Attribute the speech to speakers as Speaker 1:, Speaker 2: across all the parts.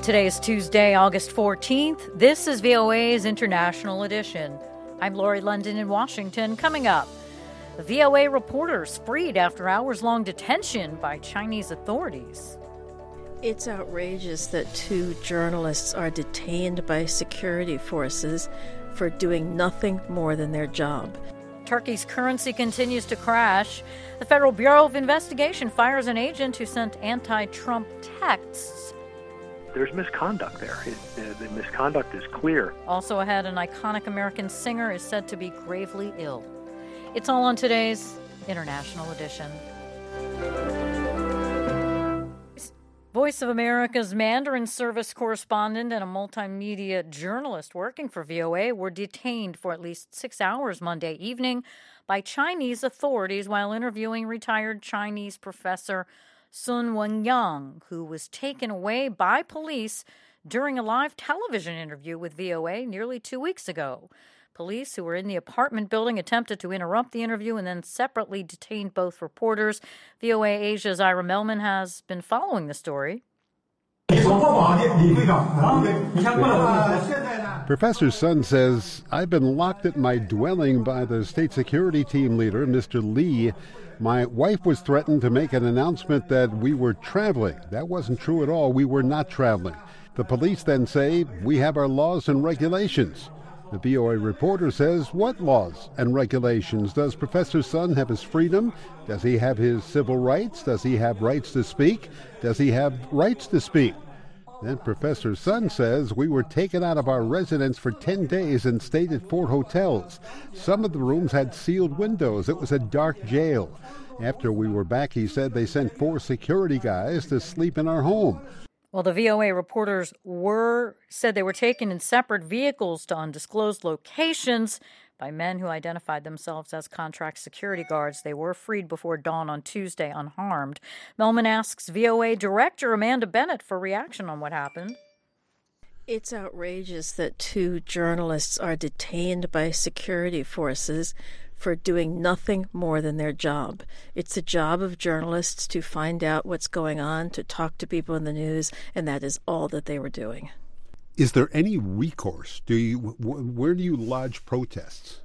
Speaker 1: Today is Tuesday, August 14th. This is VOA's International Edition. I'm Lori London in Washington. Coming up, the VOA reporters freed after hours-long detention by Chinese authorities.
Speaker 2: It's outrageous that 2 journalists are detained by security forces for doing nothing more than their job.
Speaker 1: Turkey's currency continues to crash. The Federal Bureau of Investigation fires an agent who sent anti-Trump texts.
Speaker 3: There's misconduct there. The misconduct is clear.
Speaker 1: Also ahead, an iconic American singer is said to be gravely ill. It's all on today's International Edition. Voice of America's Mandarin service correspondent and a multimedia journalist working for VOA were detained for at least 6 hours Monday evening by Chinese authorities while interviewing retired Chinese professor Sun Wenyang, who was taken away by police during a live television interview with VOA nearly 2 weeks ago. Police who were in the apartment building attempted to interrupt the interview and then separately detained both reporters. VOA Asia's Ira Melman has been following the story.
Speaker 4: Professor Sun says, "I've been locked at my dwelling by the state security team leader, Mr. Lee. My wife was threatened to make an announcement that we were traveling. That wasn't true at all. We were not traveling. The police then say we have our laws and regulations." The VOA reporter says, what laws and regulations? Does Professor Sun have his freedom? Does he have his civil rights? Does he have rights to speak? Does he have rights to speak? Then Professor Sun says we were taken out of our residence for 10 days and stayed at 4 hotels. Some of the rooms had sealed windows. It was a dark jail. After we were back, he said they sent 4 security guys to sleep in our home.
Speaker 1: Well, the VOA reporters said they were taken in separate vehicles to undisclosed locations by men who identified themselves as contract security guards. They were freed before dawn on Tuesday unharmed. Melman asks VOA Director Amanda Bennett for reaction on what happened.
Speaker 2: It's outrageous that 2 journalists are detained by security forces for doing nothing more than their job. It's the job of journalists to find out what's going on, to talk to people in the news, and that is all that they were doing.
Speaker 4: Is there any recourse? Where do you lodge protests?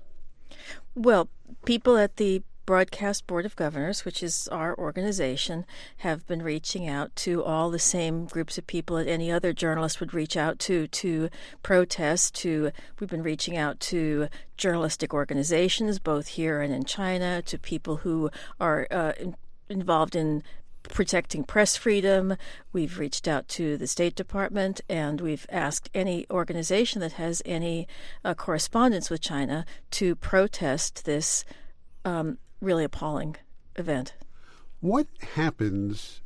Speaker 2: Well, people at the Broadcast Board of Governors, which is our organization, have been reaching out to all the same groups of people that any other journalist would reach out to protest. We've been reaching out to journalistic organizations, both here and in China, to people who are involved in protecting press freedom. We've reached out to the State Department, and we've asked any organization that has any correspondence with China to protest this really appalling event.
Speaker 4: What happens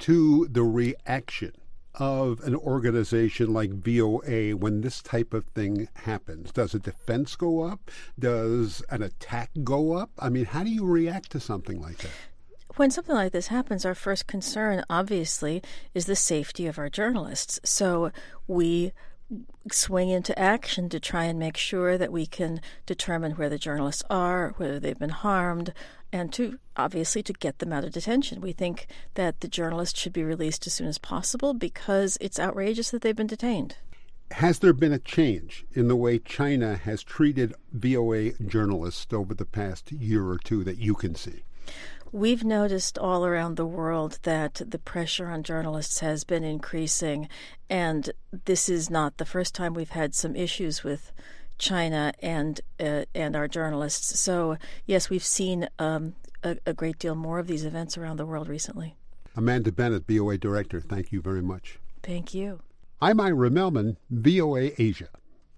Speaker 4: to the reaction of an organization like VOA when this type of thing happens? Does a defense go up? Does an attack go up? I mean, how do you react to something like that?
Speaker 2: When something like this happens, our first concern, obviously, is the safety of our journalists. So we swing into action to try and make sure that we can determine where the journalists are, whether they've been harmed, and to get them out of detention. We think that the journalists should be released as soon as possible because it's outrageous that they've been detained.
Speaker 4: Has there been a change in the way China has treated VOA journalists over the past year or two that you can see?
Speaker 2: We've noticed all around the world that the pressure on journalists has been increasing, and this is not the first time we've had some issues with China and our journalists. So, yes, we've seen a great deal more of these events around the world recently.
Speaker 4: Amanda Bennett, VOA Director, thank you very much.
Speaker 2: Thank you.
Speaker 4: I'm Ira Melman, VOA Asia.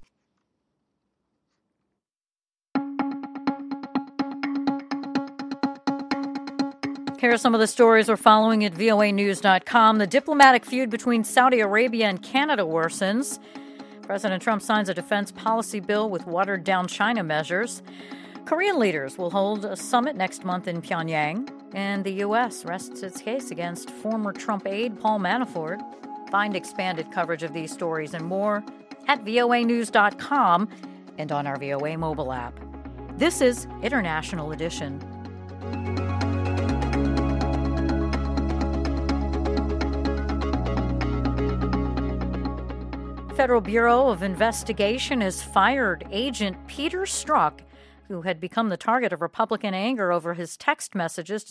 Speaker 1: Here are some of the stories we're following at voanews.com. The diplomatic feud between Saudi Arabia and Canada worsens. President Trump signs a defense policy bill with watered-down China measures. Korean leaders will hold a summit next month in Pyongyang. And the U.S. rests its case against former Trump aide Paul Manafort. Find expanded coverage of these stories and more at voanews.com and on our VOA mobile app. This is International Edition. Federal Bureau of Investigation has fired Agent Peter Strzok, who had become the target of Republican anger over his text messages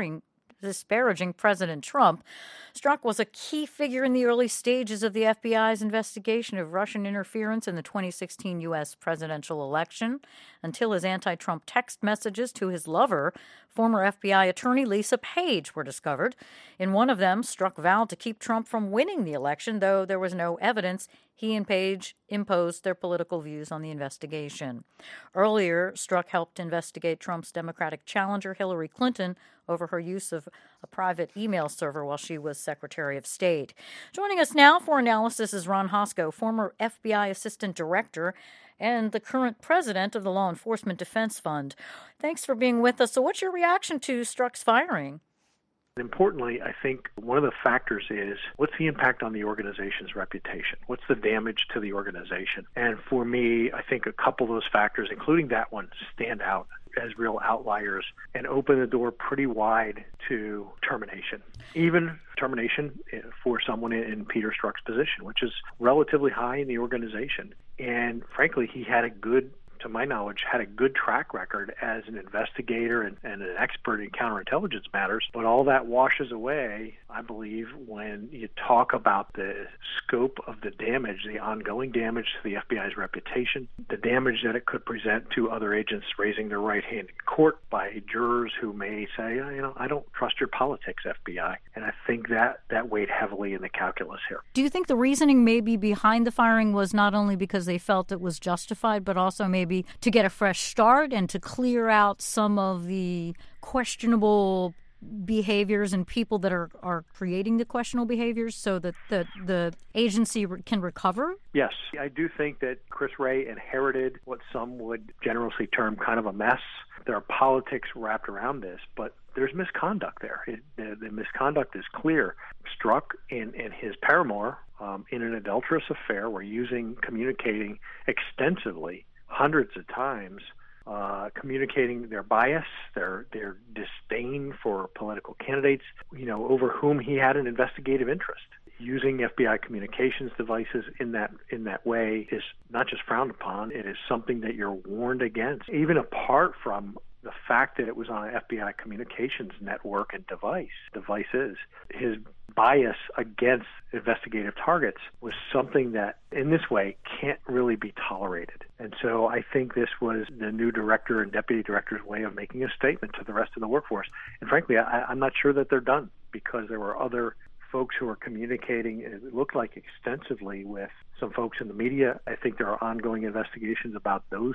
Speaker 1: disparaging President Trump. Strzok was a key figure in the early stages of the FBI's investigation of Russian interference in the 2016 U.S. presidential election, until his anti-Trump text messages to his lover, former FBI attorney Lisa Page, were discovered. In one of them, Strzok vowed to keep Trump from winning the election, though there was no evidence he and Page imposed their political views on the investigation. Earlier, Strzok helped investigate Trump's Democratic challenger Hillary Clinton over her use of a private email server while she was Secretary of State. Joining us now for analysis is Ron Hosko, former FBI Assistant Director and the current president of the Law Enforcement Defense Fund. Thanks for being with us. So what's your reaction to Strzok's firing?
Speaker 3: Importantly, I think one of the factors is, what's the impact on the organization's reputation? What's the damage to the organization? And for me, I think a couple of those factors, including that one, stand out as real outliers and open the door pretty wide to termination. Even termination for someone in Peter Strzok's position, which is relatively high in the organization. And frankly, he had to my knowledge, had a good track record as an investigator and an expert in counterintelligence matters. But all that washes away, I believe, when you talk about the scope of the damage, the ongoing damage to the FBI's reputation, the damage that it could present to other agents raising their right hand in court by jurors who may say, I don't trust your politics, FBI. And I think that weighed heavily in the calculus here.
Speaker 1: Do you think the reasoning maybe behind the firing was not only because they felt it was justified, but also maybe to get a fresh start and to clear out some of the questionable behaviors and people that are creating the questionable behaviors so that the agency can recover?
Speaker 3: Yes, I do think that Chris Wray inherited what some would generously term kind of a mess. There are politics wrapped around this, but there's misconduct there. The misconduct is clear. Strzok and his paramour in an adulterous affair were communicating extensively, hundreds of times, communicating their bias, their disdain for political candidates, over whom he had an investigative interest. Using FBI communications devices in that way is not just frowned upon, it is something that you're warned against. Even apart from the fact that it was on an FBI communications network and devices, his bias against investigative targets was something that, in this way, can't really be tolerated. And so I think this was the new director and deputy director's way of making a statement to the rest of the workforce. And frankly, I'm not sure that they're done, because there were other folks who are communicating, it looked like extensively, with some folks in the media. I think there are ongoing investigations about those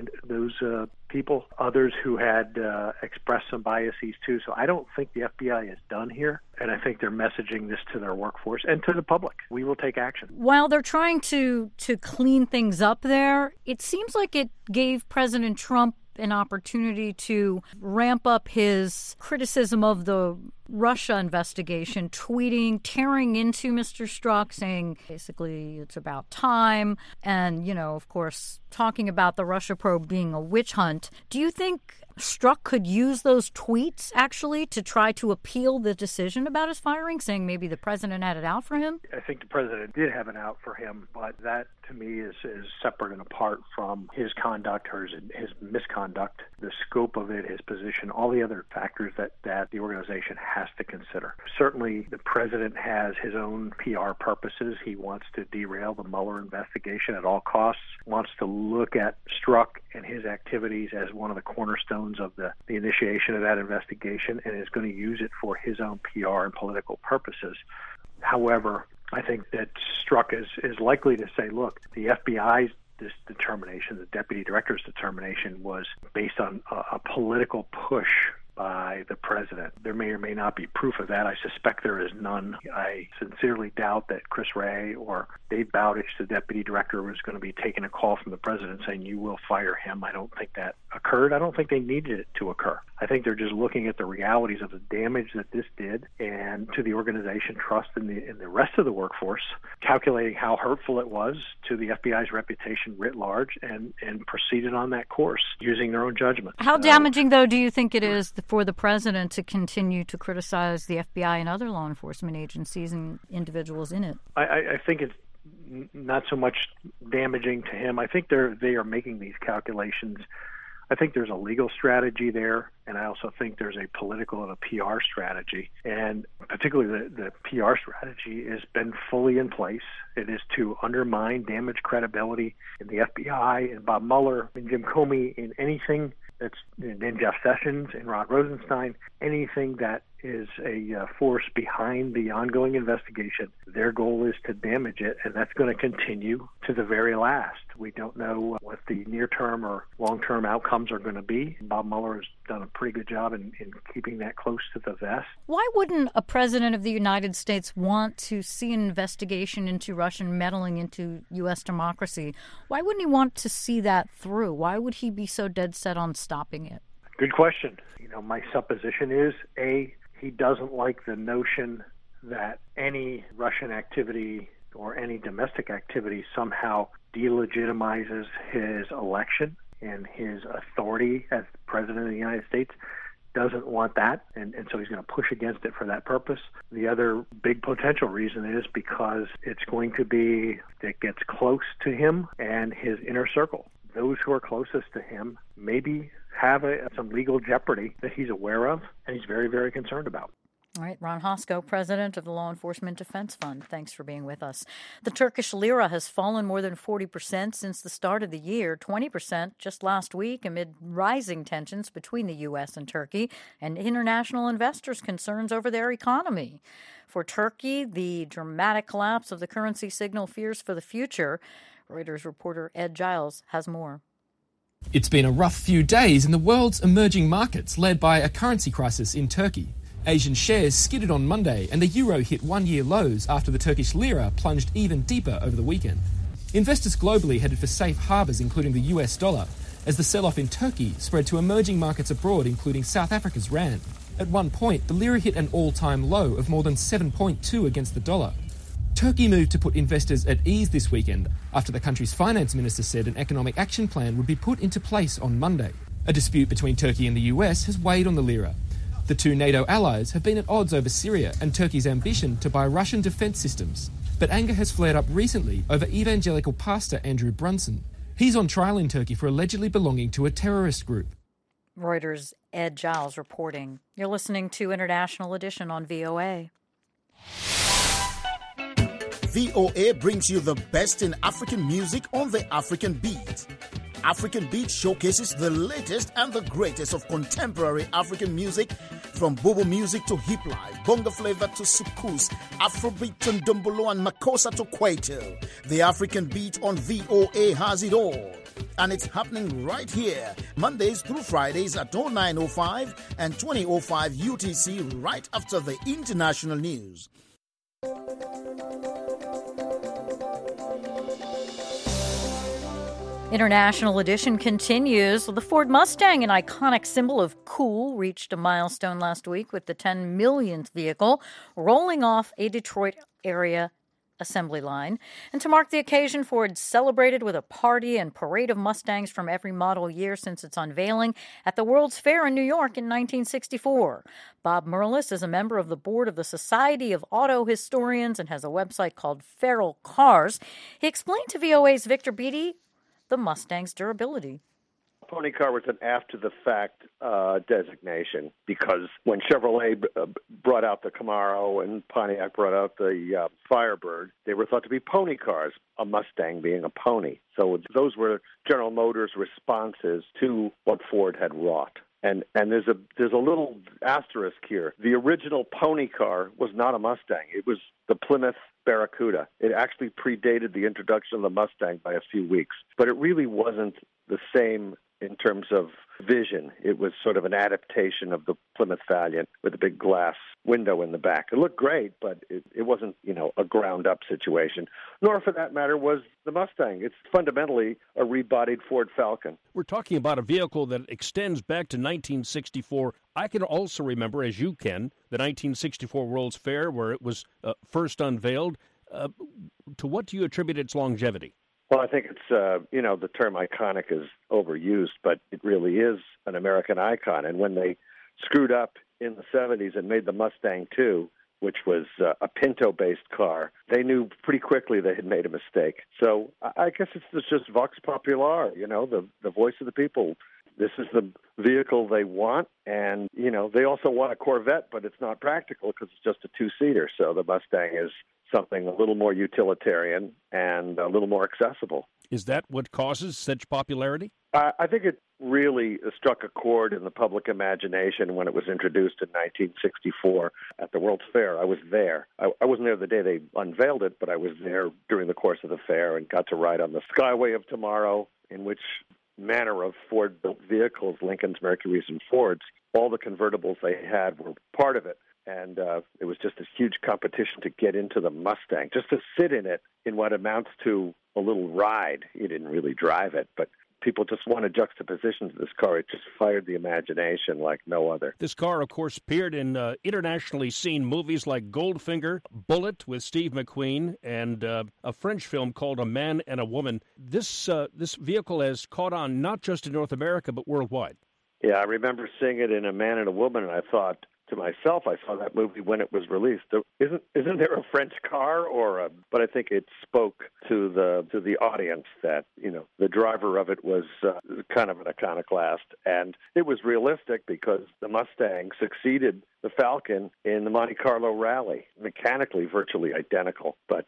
Speaker 3: people, others who had expressed some biases too. So I don't think the FBI is done here, and I think they're messaging this to their workforce and to the public. We will take action.
Speaker 1: While they're trying to clean things up there, it seems like it gave President Trump an opportunity to ramp up his criticism of the Russia investigation, tweeting, tearing into Mr. Strzok, saying basically it's about time, and, of course, talking about the Russia probe being a witch hunt. Do you think Strzok could use those tweets, actually, to try to appeal the decision about his firing, saying maybe the president had it out for him?
Speaker 3: I think the president did have it out for him, but that, to me, is separate and apart from his conduct or his misconduct, the scope of it, his position, all the other factors that the organization has to consider. Certainly, the president has his own PR purposes. He wants to derail the Mueller investigation at all costs, wants to look at Strzok and his activities as one of the cornerstones of the initiation of that investigation, and is going to use it for his own PR and political purposes. However, I think that Strzok is likely to say, look, the FBI's determination, the deputy director's determination, was based on a political push by the president. There may or may not be proof of that. I suspect there is none. I sincerely doubt that Chris Wray or Dave Bowditch, the deputy director, was going to be taking a call from the president saying, you will fire him. I don't think that occurred. I don't think they needed it to occur. I think they're just looking at the realities of the damage that this did, and to the organization trust in the rest of the workforce, calculating how hurtful it was to the FBI's reputation writ large, and proceeded on that course using their own judgment.
Speaker 1: How damaging, though, do you think it is for the president to continue to criticize the FBI and other law enforcement agencies and individuals in it?
Speaker 3: I think it's not so much damaging to him. I think they are making these calculations. I think there's a legal strategy there, and I also think there's a political and a PR strategy. And particularly the PR strategy has been fully in place. It is to undermine, damage credibility in the FBI and Bob Mueller and Jim Comey in anything that's in Jeff Sessions and Rod Rosenstein, anything that is a force behind the ongoing investigation. Their goal is to damage it, and that's going to continue to the very last. We don't know what the near-term or long-term outcomes are going to be. Bob Mueller has done a pretty good job in keeping that close to the vest.
Speaker 1: Why wouldn't a president of the United States want to see an investigation into Russian meddling into U.S. democracy? Why wouldn't he want to see that through? Why would he be so dead set on stopping it?
Speaker 3: Good question. My supposition is, he doesn't like the notion that any Russian activity or any domestic activity somehow delegitimizes his election and his authority as President of the United States. Doesn't want that, and so he's going to push against it for that purpose. The other big potential reason is because it's going to be that gets close to him and his inner circle. Those who are closest to him maybe have some legal jeopardy that he's aware of and he's very, very concerned about.
Speaker 1: All right, Ron Hosko, president of the Law Enforcement Defense Fund. Thanks for being with us. The Turkish lira has fallen more than 40% since the start of the year, 20% just last week amid rising tensions between the U.S. and Turkey and international investors' concerns over their economy. For Turkey, the dramatic collapse of the currency signaled fears for the future. Reuters reporter Ed Giles has more.
Speaker 5: It's been a rough few days in the world's emerging markets led by a currency crisis in Turkey. Asian shares skidded on Monday and the euro hit one-year lows after the Turkish lira plunged even deeper over the weekend. Investors globally headed for safe harbours, including the US dollar, as the sell-off in Turkey spread to emerging markets abroad, including South Africa's rand. At one point, the lira hit an all-time low of more than 7.2 against the dollar. Turkey moved to put investors at ease this weekend after the country's finance minister said an economic action plan would be put into place on Monday. A dispute between Turkey and the US has weighed on the lira. The two NATO allies have been at odds over Syria and Turkey's ambition to buy Russian defence systems. But anger has flared up recently over evangelical pastor Andrew Brunson. He's on trial in Turkey for allegedly belonging to a terrorist group.
Speaker 1: Reuters' Ed Giles reporting. You're listening to International Edition on VOA.
Speaker 6: VOA brings you the best in African music on the African Beat. African Beat showcases the latest and the greatest of contemporary African music, from bobo music to hip life, bongo flavor to soukous, Afrobeat to ndombolo and makossa to kwaito. The African Beat on VOA has it all. And it's happening right here, Mondays through Fridays at 09:05 and 20:05 UTC, right after the international news.
Speaker 1: International Edition continues. The Ford Mustang, an iconic symbol of cool, reached a milestone last week with the 10 millionth vehicle rolling off a Detroit area assembly line. And to mark the occasion, Ford celebrated with a party and parade of Mustangs from every model year since its unveiling at the World's Fair in New York in 1964. Bob Merlis is a member of the board of the Society of Auto Historians and has a website called Feral Cars. He explained to VOA's Victor Beattie the Mustang's durability.
Speaker 7: Pony car was an after-the-fact designation because when Chevrolet brought out the Camaro and Pontiac brought out the Firebird, they were thought to be pony cars, a Mustang being a pony. So those were General Motors' responses to what Ford had wrought. And there's a little asterisk here. The original pony car was not a Mustang. It was the Plymouth Barracuda. It actually predated the introduction of the Mustang by a few weeks. But it really wasn't the same in terms of vision. It was sort of an adaptation of the Plymouth Valiant with a big glass window in the back. It looked great, but it wasn't, a ground-up situation. Nor, for that matter, was the Mustang. It's fundamentally a rebodied Ford Falcon.
Speaker 8: We're talking about a vehicle that extends back to 1964. I can also remember, as you can, the 1964 World's Fair where it was first unveiled. To what do you attribute its longevity?
Speaker 7: Well, I think it's, the term iconic is overused, but it really is an American icon. And when they screwed up in the 70s and made the Mustang II, which was a Pinto-based car, they knew pretty quickly they had made a mistake. So I guess it's just vox popular, the voice of the people. This is the vehicle they want, and, they also want a Corvette, but it's not practical because it's just a two-seater. So the Mustang is something a little more utilitarian and a little more accessible.
Speaker 8: Is that what causes such popularity?
Speaker 7: I think it really struck a chord in the public imagination when it was introduced in 1964 at the World's Fair. I was there. I wasn't there the day they unveiled it, but I was there during the course of the fair and got to ride on the Skyway of Tomorrow, in which manner of Ford-built vehicles, Lincolns, Mercurys, and Fords, all the convertibles they had were part of it. And it was just this huge competition to get into the Mustang, just to sit in it in what amounts to a little ride. You didn't really drive it, but people just wanted juxtapositions of this car. It just fired the imagination like no other.
Speaker 8: This car, of course, appeared in internationally seen movies like Goldfinger, Bullet with Steve McQueen, and a French film called A Man and a Woman. This vehicle has caught on not just in North America, but worldwide.
Speaker 7: Yeah, I remember seeing it in A Man and a Woman, and I thought to myself, I saw that movie when it was released. Isn't there a French car but I think it spoke to the audience that, the driver of it was kind of an iconoclast. And it was realistic because the Mustang succeeded the Falcon in the Monte Carlo Rally, mechanically virtually identical, but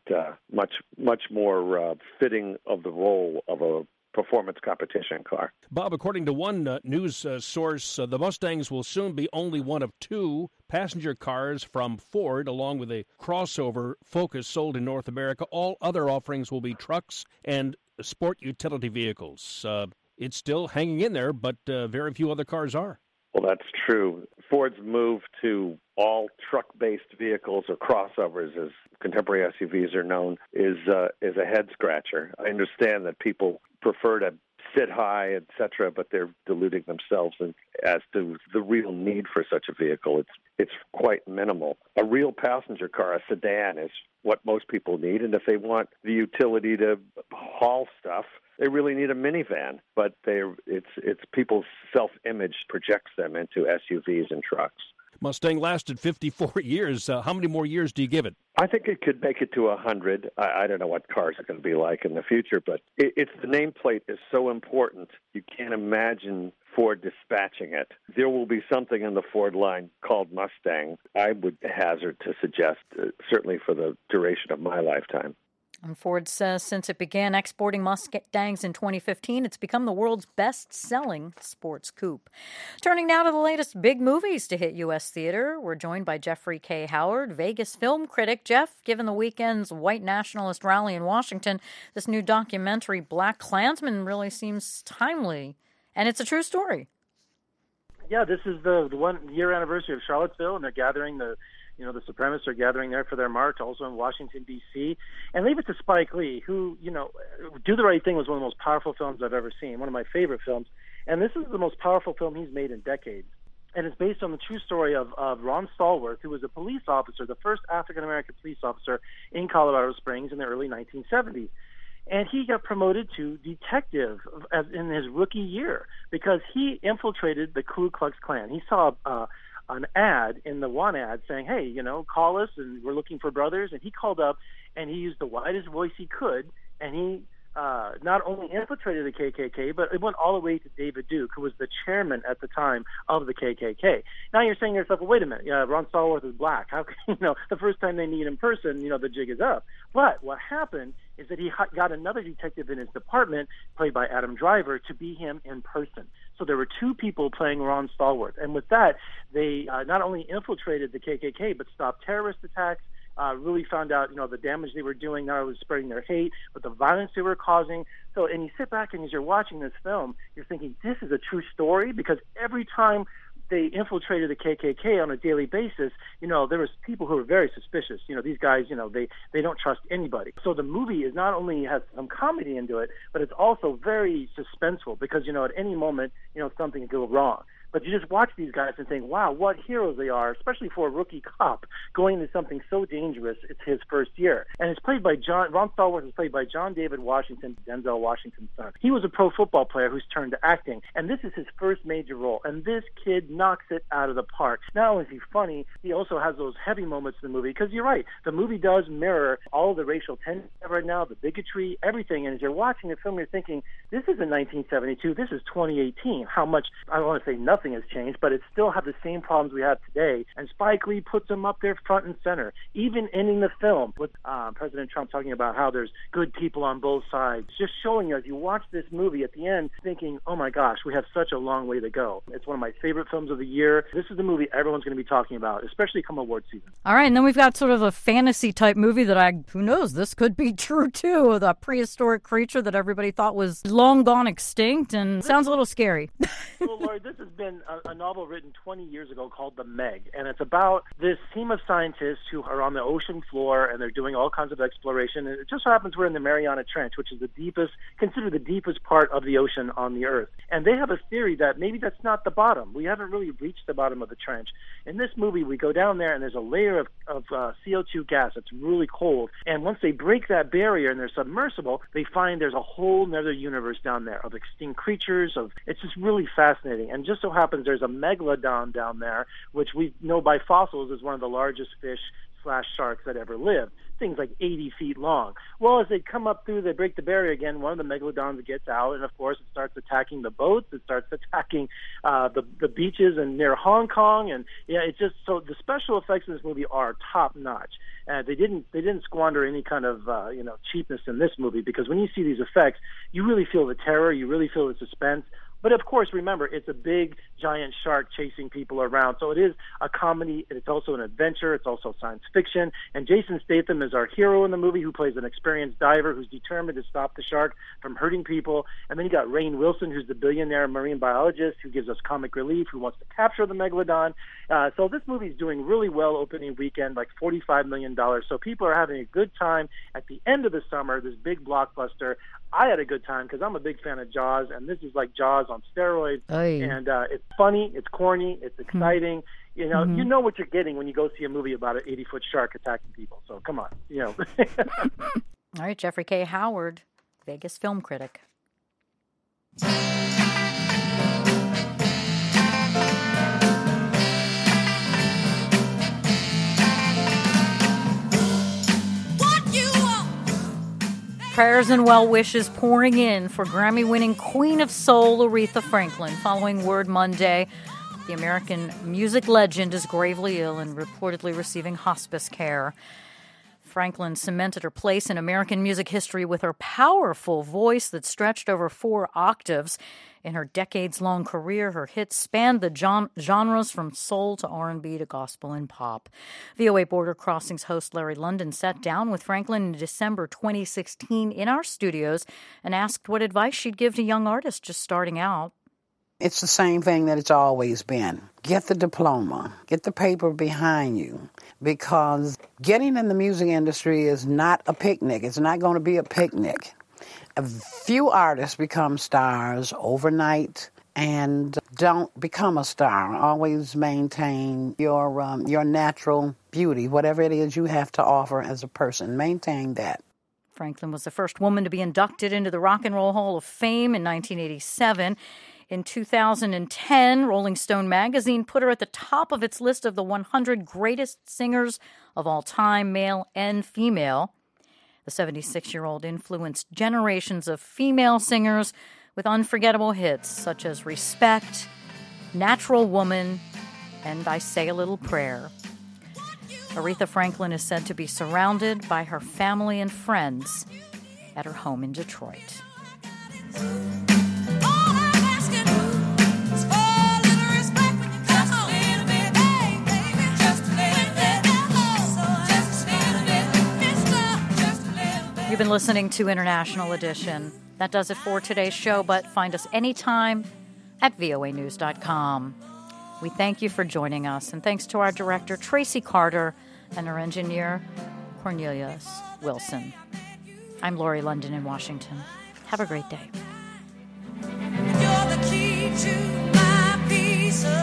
Speaker 7: much more fitting of the role of a performance competition car.
Speaker 8: Bob, according to one news source, the Mustangs will soon be only one of two passenger cars from Ford, along with a crossover Focus sold in North America. All other offerings will be trucks and sport utility vehicles. It's still hanging in there, but very few other cars are.
Speaker 7: Well, that's true. Ford's move to all truck-based vehicles or crossovers, as contemporary SUVs are known, is a head-scratcher. I understand that people prefer to sit high, etc., but they're deluding themselves as to the real need for such a vehicle. It's quite minimal. A real passenger car, a sedan, is what most people need, and if they want the utility to haul stuff, they really need a minivan. But it's people's self-image projects them into SUVs and trucks.
Speaker 8: Mustang lasted 54 years. How many more years do you give it?
Speaker 7: I think it could make it to 100. I don't know what cars are going to be like in the future, but it's the nameplate is so important. You can't imagine Ford dispatching it. There will be something in the Ford line called Mustang. I would hazard to suggest, certainly for the duration of my lifetime.
Speaker 1: And Ford says since it began exporting Mustangs in 2015, it's become the world's best-selling sports coupe. Turning now to the latest big movies to hit U.S. theater, we're joined by Jeffrey K. Howard, Vegas film critic. Jeff, given the weekend's white nationalist rally in Washington, this new documentary, Black Klansman, really seems timely, and it's a true story.
Speaker 9: Yeah, this is the 1 year anniversary of Charlottesville, and they're gathering the supremacists are gathering there for their march, also in Washington, D.C. And leave it to Spike Lee, who, Do the Right Thing was one of the most powerful films I've ever seen, one of my favorite films. And this is the most powerful film he's made in decades. And it's based on the true story of Ron Stallworth, who was a police officer, the first African-American police officer in Colorado Springs in the early 1970s. And he got promoted to detective in his rookie year because he infiltrated the Ku Klux Klan. He saw an ad in the one ad saying, hey, call us and we're looking for brothers. And he called up and he used the widest voice he could. And he not only infiltrated the KKK, but it went all the way to David Duke, who was the chairman at the time of the KKK. Now you're saying to yourself, well, wait a minute, Ron Stallworth is black. How can, the first time they meet in person, the jig is up. But what happened is that he got another detective in his department, played by Adam Driver, to be him in person. So there were two people playing Ron Stallworth. And with that, they not only infiltrated the KKK, but stopped terrorist attacks, really found out, the damage they were doing, not only spreading their hate, but the violence they were causing. So, and you sit back and as you're watching this film, you're thinking, this is a true story, because every time they infiltrated the KKK on a daily basis, there was people who were very suspicious. These guys, they don't trust anybody. So the movie is not only has some comedy into it, but it's also very suspenseful because, at any moment, something could go wrong. but you just watch these guys and think, wow, what heroes they are, especially for a rookie cop going into something so dangerous. It's his first year. And it's played by Ron Stallworth is played by John David Washington, Denzel Washington's son. He was a pro football player who's turned to acting, and this is his first major role. And this kid knocks it out of the park. Not only is he funny, he also has those heavy moments in the movie, because you're right, the movie does mirror all of the racial tension right now, the bigotry, everything. And as you're watching the film, you're thinking, this isn't 1972, this is 2018. How much, I don't want to say nothing has changed, but it still have the same problems we have today. And Spike Lee puts them up there front and center, even ending the film with President Trump talking about how there's good people on both sides, just showing you as you watch this movie at the end, thinking, oh my gosh, we have such a long way to go. It's one of my favorite films of the year. This is the movie everyone's going to be talking about, especially come award season.
Speaker 1: All right, and then we've got sort of a fantasy type movie that who knows, this could be true too. The prehistoric creature that everybody thought was long gone extinct and sounds a little scary.
Speaker 9: Well, Lori, this has been a novel written 20 years ago called The Meg, and it's about this team of scientists who are on the ocean floor and they're doing all kinds of exploration. And it just so happens we're in the Mariana Trench, which is considered the deepest part of the ocean on the Earth. And they have a theory that maybe that's not the bottom. We haven't really reached the bottom of the trench. In this movie, we go down there and there's a layer of CO2 gas that's really cold. And once they break that barrier and they're submersible, they find there's a whole other universe down there of extinct creatures. It's just really fascinating. And just so happens there's a megalodon down there, which we know by fossils is one of the largest fish / sharks that ever lived. Things like 80 feet long. Well, as they come up through, they break the barrier again, one of the megalodons gets out, and of course it starts attacking the boats, it starts attacking the beaches and near Hong Kong, and yeah, it's just, so the special effects in this movie are top notch. They didn't squander any kind of cheapness in this movie, because when you see these effects, you really feel the terror, you really feel the suspense. But of course, remember, it's a big, giant shark chasing people around. So it is a comedy. It's also an adventure. It's also science fiction. And Jason Statham is our hero in the movie, who plays an experienced diver who's determined to stop the shark from hurting people. And then you got Rainn Wilson, who's the billionaire marine biologist who gives us comic relief, who wants to capture the megalodon. So this movie's doing really well opening weekend, like $45 million. So people are having a good time at the end of the summer, this big blockbuster. I had a good time because I'm a big fan of Jaws, and this is like Jaws on steroids.
Speaker 1: Aye.
Speaker 9: And it's funny, it's corny, it's exciting. You know what you're getting when you go see a movie about an 80-foot shark attacking people. So come on, All
Speaker 1: right, Jeffrey K. Howard, Vegas film critic. Prayers and well wishes pouring in for Grammy-winning Queen of Soul, Aretha Franklin, following word Monday the American music legend is gravely ill and reportedly receiving hospice care. Franklin cemented her place in American music history with her powerful voice that stretched over 4 octaves. In her decades-long career, her hits spanned the genres from soul to R&B to gospel and pop. VOA Border Crossings host Larry London sat down with Franklin in December 2016 in our studios and asked what advice she'd give to young artists just starting out.
Speaker 10: It's the same thing that it's always been. Get the diploma. Get the paper behind you. Because getting in the music industry is not a picnic. It's not going to be a picnic. A few artists become stars overnight and don't become a star. Always maintain your natural beauty, whatever it is you have to offer as a person. Maintain that.
Speaker 1: Franklin was the first woman to be inducted into the Rock and Roll Hall of Fame in 1987. In 2010, Rolling Stone magazine put her at the top of its list of the 100 greatest singers of all time, male and female. The 76-year-old influenced generations of female singers with unforgettable hits such as Respect, Natural Woman, and I Say a Little Prayer. Aretha Franklin is said to be surrounded by her family and friends at her home in Detroit. You've been listening to International Edition. That does it for today's show, but find us anytime at voanews.com. We thank you for joining us, and thanks to our director, Tracy Carter, and our engineer, Cornelius Wilson. I'm Lori London in Washington. Have a great day.
Speaker 11: You're the key to my peace.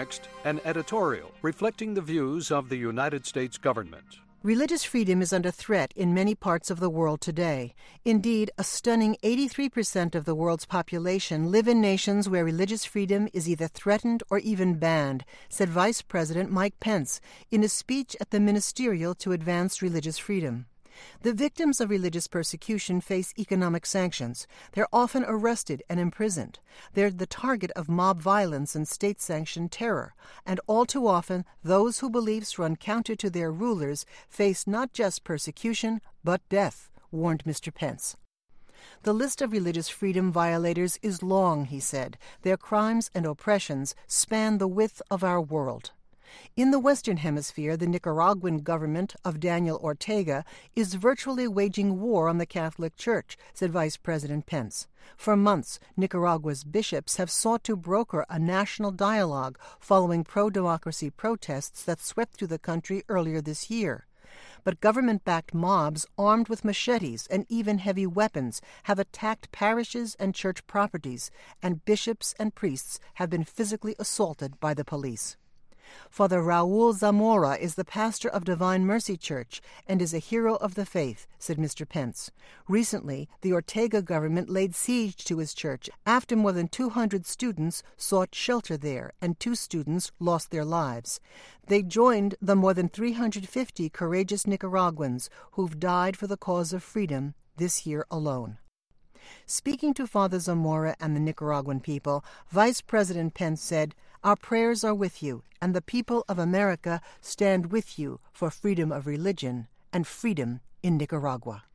Speaker 11: Next, an editorial reflecting the views of the United States government.
Speaker 12: Religious freedom is under threat in many parts of the world today. Indeed, a stunning 83% of the world's population live in nations where religious freedom is either threatened or even banned, said Vice President Mike Pence in a speech at the Ministerial to Advance Religious Freedom. The victims of religious persecution face economic sanctions. They're often arrested and imprisoned. They're the target of mob violence and state-sanctioned terror. And all too often, those whose beliefs run counter to their rulers face not just persecution, but death, warned Mr. Pence. The list of religious freedom violators is long, he said. Their crimes and oppressions span the width of our world. In the Western Hemisphere, the Nicaraguan government of Daniel Ortega is virtually waging war on the Catholic Church, said Vice President Pence. For months, Nicaragua's bishops have sought to broker a national dialogue following pro-democracy protests that swept through the country earlier this year. But government-backed mobs armed with machetes and even heavy weapons have attacked parishes and church properties, and bishops and priests have been physically assaulted by the police. Father Raul Zamora is the pastor of Divine Mercy Church and is a hero of the faith, said Mr. Pence. Recently, the Ortega government laid siege to his church after more than 200 students sought shelter there and 2 students lost their lives. They joined the more than 350 courageous Nicaraguans who've died for the cause of freedom this year alone. Speaking to Father Zamora and the Nicaraguan people, Vice President Pence said, "Our prayers are with you, and the people of America stand with you for freedom of religion and freedom in Nicaragua."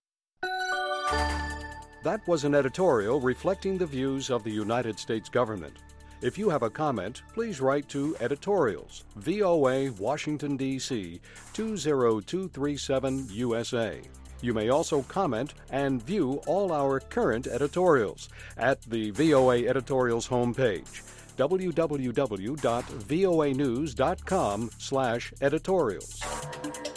Speaker 11: That was an editorial reflecting the views of the United States government. If you have a comment, please write to Editorials, VOA, Washington, D.C., 20237 USA. You may also comment and view all our current editorials at the VOA Editorials homepage, www.voanews.com/editorials.